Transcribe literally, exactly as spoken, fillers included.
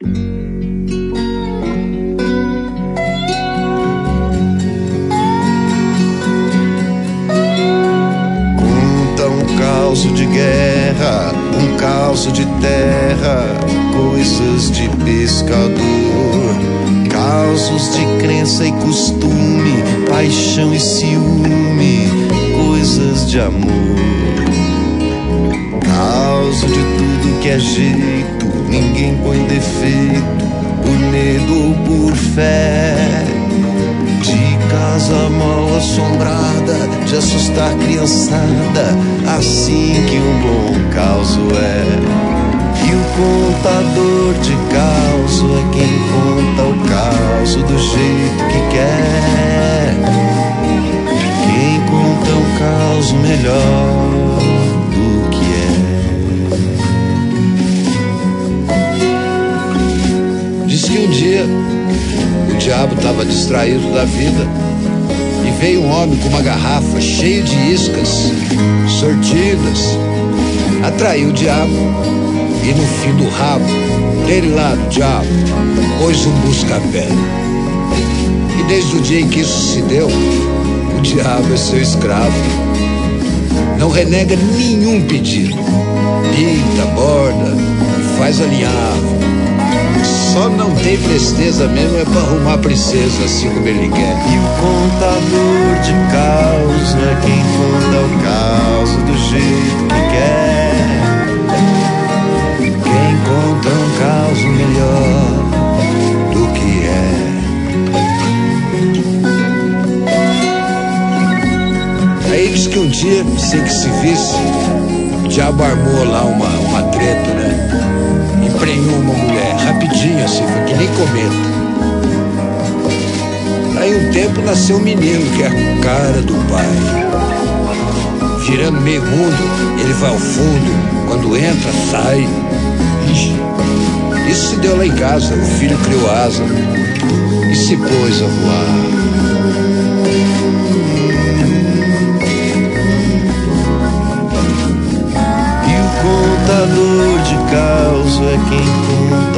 Conta um caos de guerra, um caos de terra, coisas de pescador, causos de crença e costume, paixão e ciúme, coisas de amor. Caos de tudo que é jeito, ninguém põe defeito, por medo ou por fé. De casa mal assombrada, de assustar criançada, assim que um bom caos é. E o contador de caos é quem conta o caos do jeito que quer. Quem conta o caos melhor do que é. Diz que um dia o diabo estava distraído da vida e veio um homem com uma garrafa cheia de iscas sortidas. Atraiu o diabo e no fim do rabo dele lá, o diabo, pôs um busca-pé. E desde o dia em que isso se deu, o diabo é seu escravo. Não renega nenhum pedido, pinta, borda e faz alinhar. Só não tem presteza mesmo é pra arrumar princesa, assim como ele quer. E o contador de caos é quem conta o caos do jeito que quer. Quem conta um caos melhor do que é. Aí diz que um dia, sem que se visse, o diabo armou lá uma, uma treta, né? Emprenhou uma mulher, rapidinho assim, foi que nem cometa. Aí um tempo nasceu um menino que é a cara do pai. Girando meio mundo, ele vai ao fundo, quando entra, sai. Ixi. Isso se deu lá em casa, o filho criou asa e se pôs a voar. E o contador de caos é quem conta